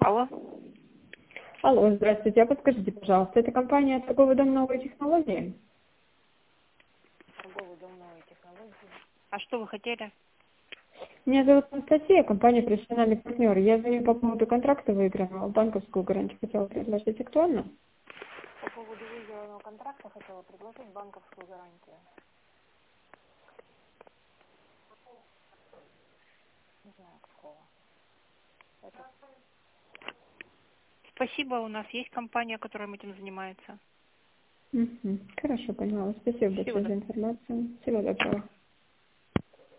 Алло. Алло, здравствуйте. А подскажите, пожалуйста, это компания «Торговый дом новой технологии»? Торговый дом новой технологии. А что вы хотели? Меня зовут Анастасия, компания «Профессиональный партнер». Я звоню по поводу контракта выигранного, банковскую гарантию хотела предложить. Актуально? По поводу выигранного контракта хотела предложить банковскую гарантию. Не знаю какого. Это... Спасибо, у нас есть компания, которая этим занимается. Хорошо, поняла. Спасибо Всего большое за информацию. Всего доброго.